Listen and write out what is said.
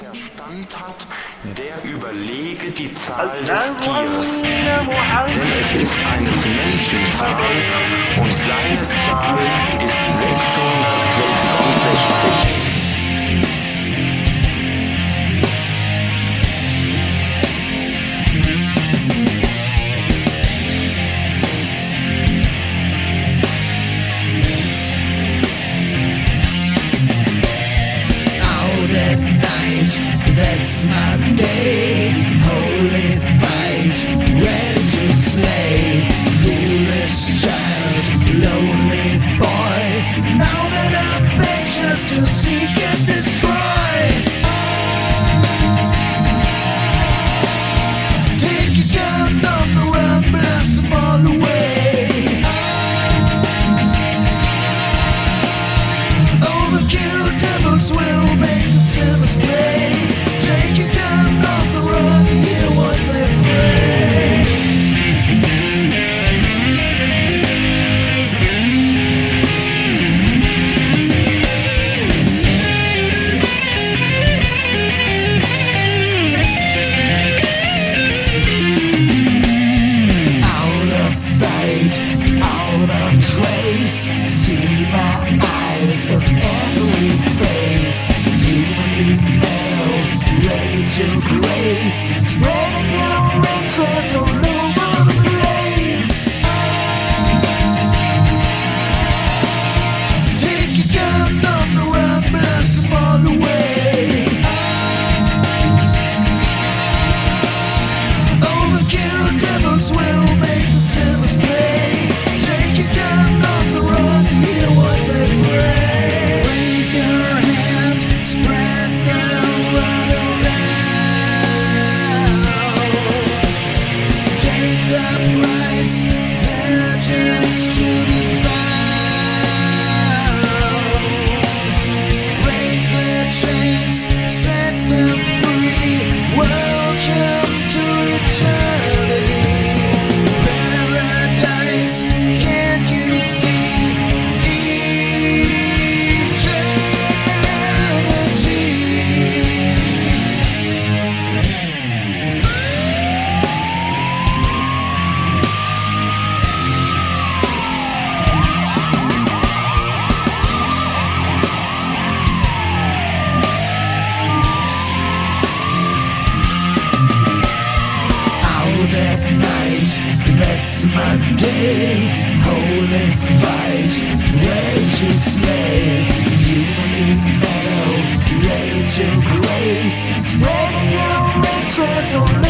Verstand hat, der überlege die Zahl des Tieres. Denn es ist eines Menschen Zahl und seine Zahl ist 666. That's my day, holy fight, ready to slay. Foolish child, lonely boy, now that I'm anxious to seek and destroy. Take a gun on the run, blast them all away. Overkill devils will make the sinners pay. Take your gun off the run, hear what they pray. Out of sight, out of trace, see my eyes of every face. Human email, ready to grace, spreading your entrance all over the place. Take your gun on the run, blast them all away. Overkill devils will make the sinners pay. Take your gun on the run, hear what they pray. Raise your hand, spread the word around. Take the price, vengeance to be found. Break the chains, set them free. Welcome to eternity. Paradise, can't you see? Out at night, that's my day. Holy fight, ready to slay. Human metal, ready to grace. Spreading your entrance all